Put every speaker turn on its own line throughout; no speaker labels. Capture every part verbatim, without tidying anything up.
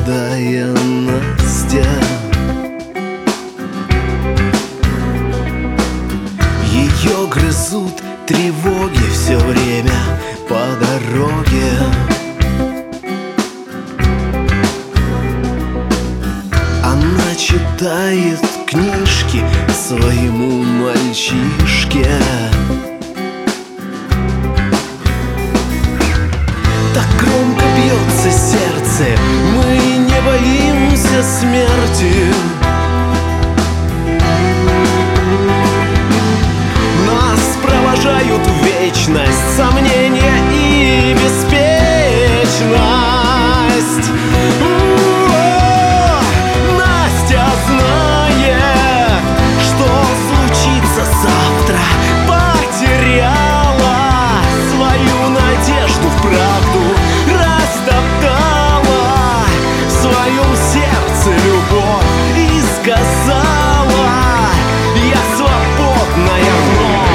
молодая Настя. Ее грызут тревоги все время по дороге. Она читает книжки своему мальчишке. Так громко бьется сердце, мы не боимся смерти. Нас провожают в вечность сомнения и беспечность. У-о-о! Настя знает, что случится завтра. Потеряла свою надежду в правду, растоптала в своем сердце любовь и сказала: я свободная вновь.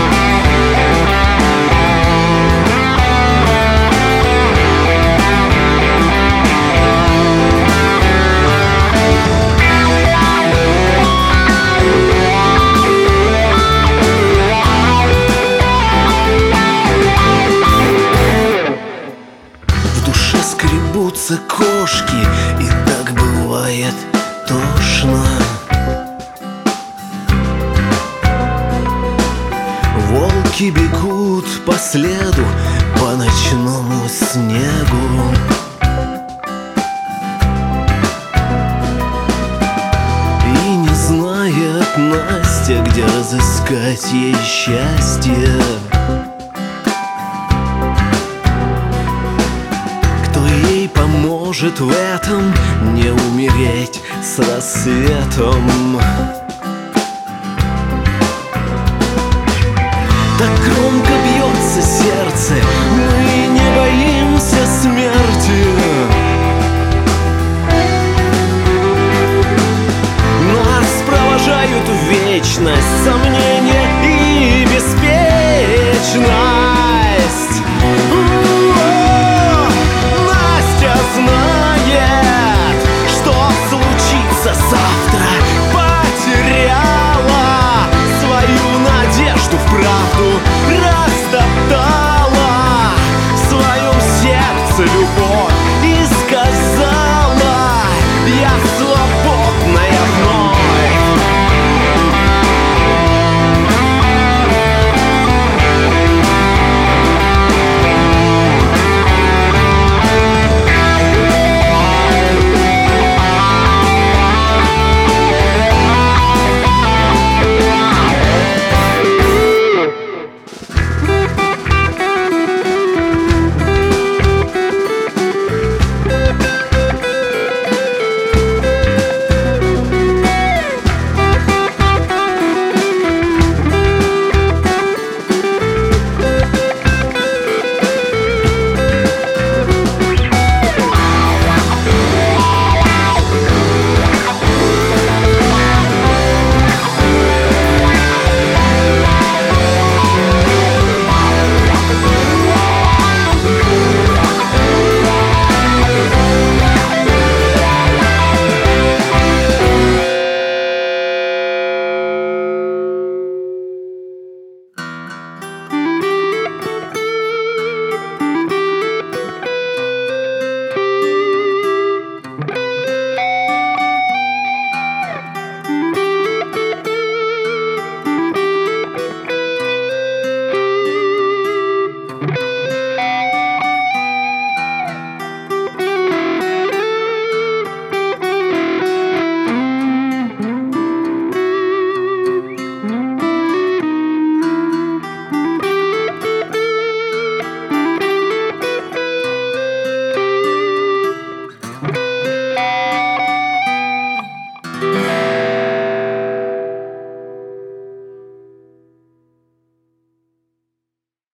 В душе скребутся кошки, и так бывает тошно. Волки бегут по следу, по ночному снегу. И не знает Настя, где разыскать ей счастье. Кто ей поможет в этом, не умереть с рассветом? Так громко бьет